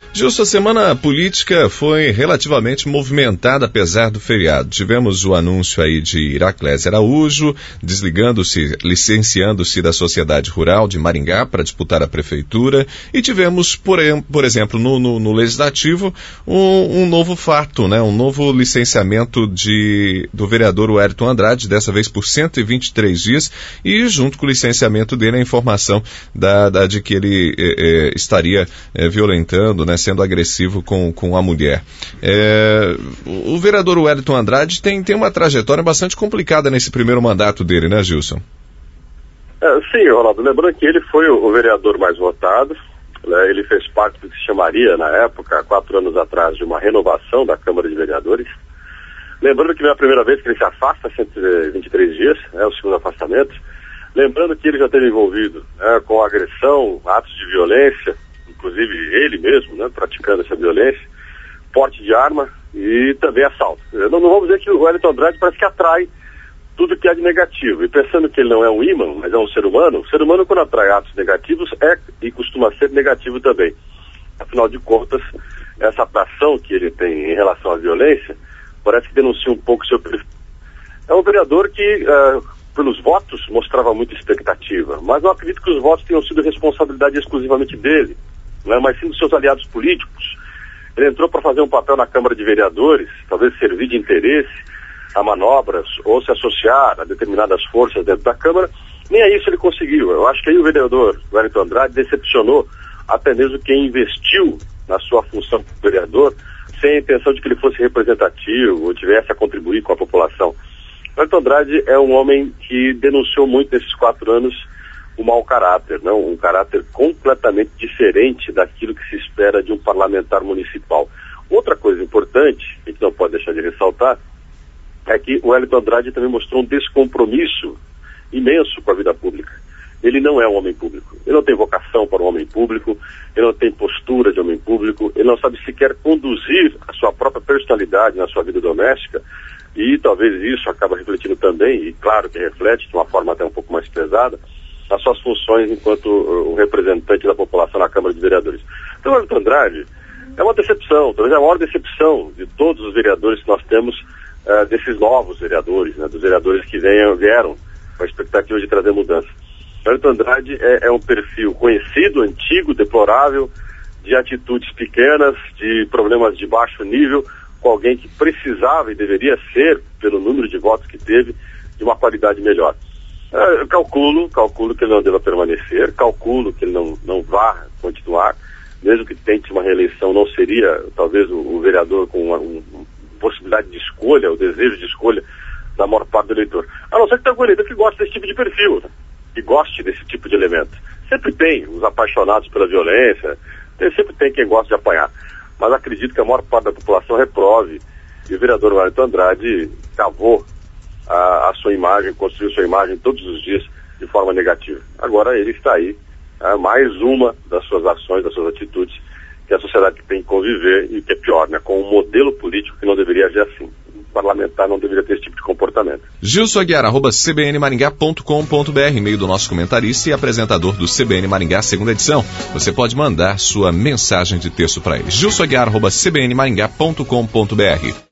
Gilson, a semana política foi relativamente movimentada, apesar do feriado. Tivemos o anúncio aí de Iraclésia Araújo, licenciando-se da Sociedade Rural de Maringá para disputar a prefeitura, e tivemos, por exemplo, no Legislativo, um novo fato, né? Um novo licenciamento do vereador Wellington Andrade, dessa vez por 123 dias, e junto com o licenciamento dele a informação de que ele estaria violentando, né, sendo agressivo com a mulher. O vereador Wellington Andrade tem uma trajetória bastante complicada nesse primeiro mandato dele, né, Gilson? Sim, Ronaldo, lembrando que ele foi o vereador mais votado, né, ele fez parte do que se chamaria, na época, 4 anos atrás, de uma renovação da Câmara de Vereadores. Lembrando que não é a primeira vez que ele se afasta, 123 dias, o segundo afastamento. Lembrando que ele já esteve envolvido com agressão, atos de violência, inclusive ele mesmo, né, praticando essa violência, porte de arma e também assalto. Não vamos dizer que o Wellington Andrade parece que atrai tudo que é de negativo. E pensando que ele não é um ímã, mas é um ser humano, o ser humano, quando atrai atos negativos, e costuma ser negativo também. Afinal de contas, essa atração que ele tem em relação à violência parece que denuncia um pouco seu perfil. É um vereador que, pelos votos, mostrava muita expectativa, mas não acredito que os votos tenham sido responsabilidade exclusivamente dele, né, mas sim dos seus aliados políticos. Ele entrou para fazer um papel na Câmara de Vereadores, talvez servir de interesse a manobras ou se associar a determinadas forças dentro da Câmara. Nem a isso ele conseguiu. Eu acho que aí o vereador Wellington Andrade decepcionou até mesmo quem investiu na sua função como vereador sem a intenção de que ele fosse representativo ou tivesse a contribuir com a população. Wellington Andrade é um homem que denunciou muito nesses 4 anos o mau caráter, não? Um caráter completamente diferente daquilo que se espera de um parlamentar municipal. Outra coisa importante, que a gente não pode deixar de ressaltar, é que o Wellington Andrade também mostrou um descompromisso imenso com a vida pública. Ele não é um homem público, ele não tem vocação para um homem público, ele não tem postura de homem público, ele não sabe sequer conduzir a sua própria personalidade na sua vida doméstica, e talvez isso acaba refletindo também, e claro que reflete de uma forma até um pouco mais pesada, as suas funções enquanto o representante da população na Câmara de Vereadores. Então, o Wellington Andrade é uma decepção, talvez a maior decepção de todos os vereadores que nós temos, desses novos vereadores, né, dos vereadores que vieram com a expectativa de trazer mudança. O Wellington Andrade é um perfil conhecido, antigo, deplorável, de atitudes pequenas, de problemas de baixo nível, com alguém que precisava e deveria ser, pelo número de votos que teve, de uma qualidade melhor. Eu calculo que ele não deva permanecer, calculo que ele não vá continuar, mesmo que tente uma reeleição, não seria talvez o vereador com uma possibilidade de escolha, o desejo de escolha da maior parte do eleitor. A não ser que tenha algum eleitor que goste desse tipo de perfil, né? Que goste desse tipo de elemento. Sempre tem os apaixonados pela violência, sempre tem quem gosta de apanhar, mas acredito que a maior parte da população reprove, e o vereador Wellington Andrade cavou a sua imagem, construiu sua imagem todos os dias de forma negativa. Agora ele está aí, mais uma das suas ações, das suas atitudes, que a sociedade tem que conviver, e que é pior, né, com um modelo político que não deveria agir assim. O parlamentar não deveria ter esse tipo de comportamento. Gilson Aguiar, @cbnmaringá.com.br, e-mail do nosso comentarista e apresentador do CBN Maringá, segunda edição. Você pode mandar sua mensagem de texto para ele. Gilson Aguiar, @cbnmaringá.com.br.